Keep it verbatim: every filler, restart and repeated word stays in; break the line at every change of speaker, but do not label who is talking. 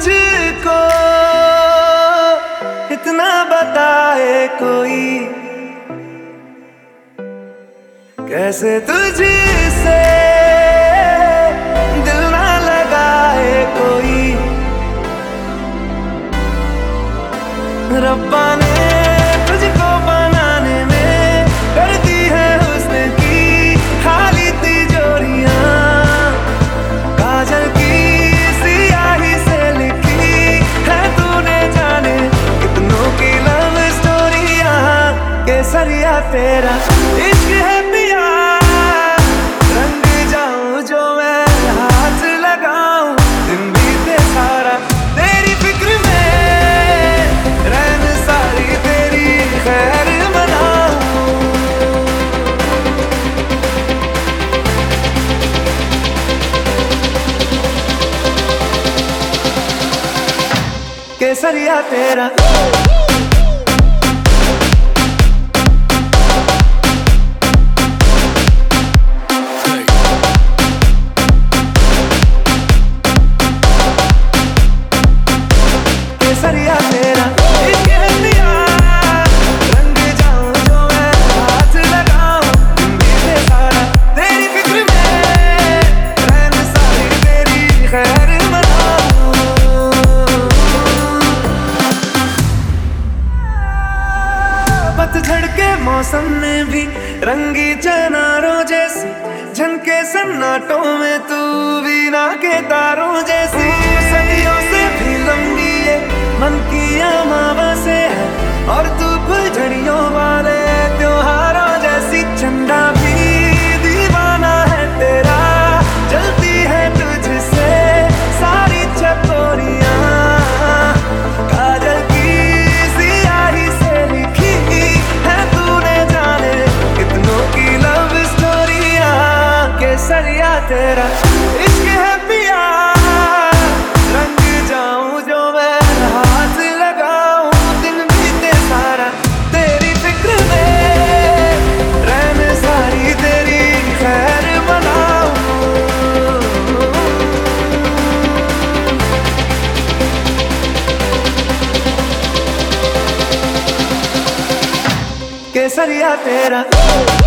मुझको इतना बताए कोई, कैसे तुझसे दिल ना लगाए कोई। रब्बा ने तुझको बनाने में कर दी है हुस्न की खाली तिजोरियां, काजल की सियाही से लिखी है तूने जाने कितनों की लव स्टोरियां। केसरिया तेरा इश्क है पिया, रंग जाऊं जो मैं हाथ लगाऊं, दिन बीते सारा तेरी फिक्र में, रैन सारी तेरी खैर मनाऊं। केसरिया तेरा केसरिया तेरा इश्क है पिया, रंग जाऊं जो मैं हाथ लगाऊं, दिन बीते सारा तेरी फिक्र में, रैन सारी तेरी खैर मनाऊं। पतझड़ के मौसम में भी रंगी चनारों जैसी, झनके सन्नाटों में तू वीणा के तारों जैसी, सदियों से भी लंबी ये मन की अमावस्या है, और तू फुलझड़ियों वाले त्योहारों जैसी, चंदा भी दीवाना है तेरा, जलती है तुझसे सारी चकोरियां, काजल की सियाही से लिखी है तूने जाने कितनों की लव स्टोरियां। केसरिया तेरा इश्क है पिया, रंग जाऊं जो मैं हाथ लगाऊं, दिन बीते सारा तेरी फिक्र में, रैन सारी तेरी खैर मनाऊं। केसरिया तेरा